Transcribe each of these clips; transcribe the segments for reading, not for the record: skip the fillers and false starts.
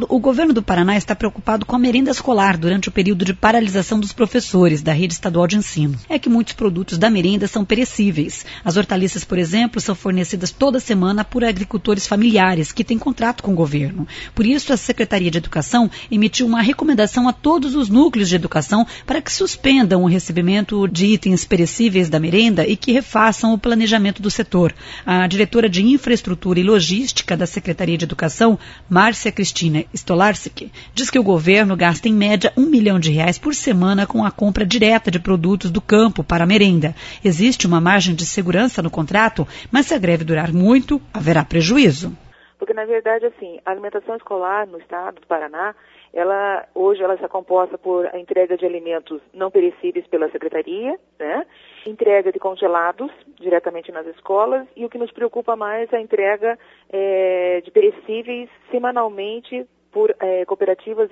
O governo do Paraná está preocupado com a merenda escolar durante o período de paralisação dos professores da rede estadual de ensino. É que muitos produtos da merenda são perecíveis. As hortaliças, por exemplo, são fornecidas toda semana por agricultores familiares que têm contrato com o governo. Por isso, a Secretaria de Educação emitiu uma recomendação a todos os núcleos de educação para que suspendam o recebimento de itens perecíveis da merenda e que refaçam o planejamento do setor. A diretora de Infraestrutura e Logística da Secretaria de Educação, Márcia Cristina Stolarczyk, diz que o governo gasta em média R$1 milhão por semana com a compra direta de produtos do campo para a merenda. Existe uma margem de segurança no contrato, mas se a greve durar muito, haverá prejuízo. Porque, na verdade, assim, a alimentação escolar no estado do Paraná, hoje ela está composta por a entrega de alimentos não perecíveis pela Secretaria, né? Entrega de congelados diretamente nas escolas e o que nos preocupa mais é a entrega de perecíveis semanalmente por cooperativas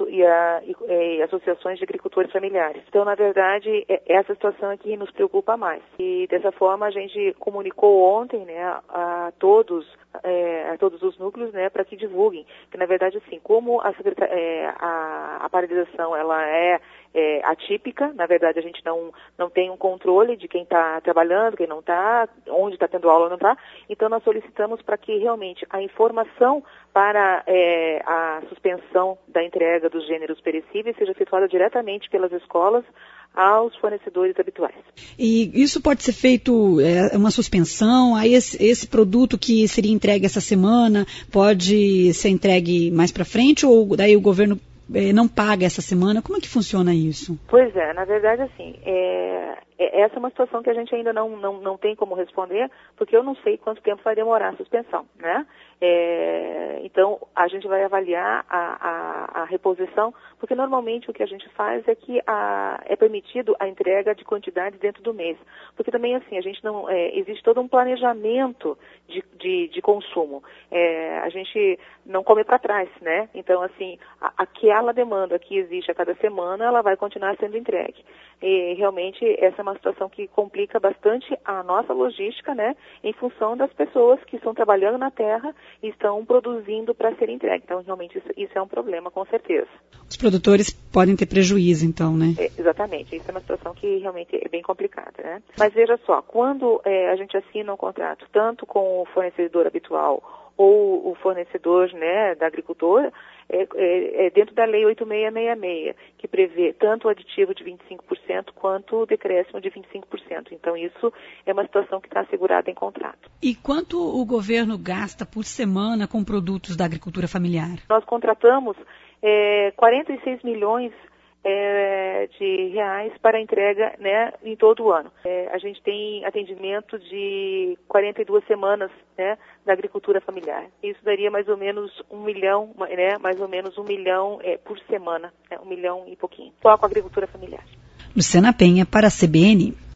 e associações de agricultores familiares. Então, na verdade, essa situação aqui nos preocupa mais. E dessa forma a gente comunicou ontem, né, a todos os núcleos, né, para que divulguem. Que na verdade, assim, como a paralisação ela é atípica, na verdade a gente não tem um controle de quem está trabalhando, quem não está, onde está tendo aula ou não está. Então nós solicitamos para que realmente a informação para a suspensão da entrega dos gêneros perecíveis seja efetuada diretamente pelas escolas aos fornecedores habituais. E isso pode ser feito, uma suspensão, aí esse produto que seria entregue essa semana pode ser entregue mais para frente ou daí o governo não paga essa semana? Como é que funciona isso? Pois é, na verdade, assim, essa é uma situação que a gente ainda não tem como responder, porque eu não sei quanto tempo vai demorar a suspensão, né? Então, a gente vai avaliar a reposição, porque normalmente o que a gente faz é que é permitido a entrega de quantidades dentro do mês. Porque também, assim, a gente não existe todo um planejamento de consumo. A gente não come para trás, né? Então, assim, aquela demanda que existe a cada semana, ela vai continuar sendo entregue. E realmente essa é uma situação que complica bastante a nossa logística, né? Em função das pessoas que estão trabalhando na terra e estão produzindo para ser entregue. Então, realmente, isso é um problema, com certeza. Os produtores podem ter prejuízo, então, né? Exatamente. Isso é uma situação que realmente é bem complicada, né? Mas veja só, quando a gente assina um contrato, tanto com o fornecedor habitual ou o fornecedor, né, da agricultora, dentro da Lei 8666, que prevê tanto o aditivo de 25% quanto o decréscimo de 25%. Então, isso é uma situação que está assegurada em contrato. E quanto o governo gasta por semana com produtos da agricultura familiar? Nós contratamos 46 milhões de reais para entrega, né, em todo o ano. A gente tem atendimento de 42 semanas, né, da agricultura familiar. Isso daria mais ou menos 1 milhão, né, mais ou menos 1 milhão por semana, 1 milhão e pouquinho, só com a agricultura familiar. Luciana Penha para a CBN.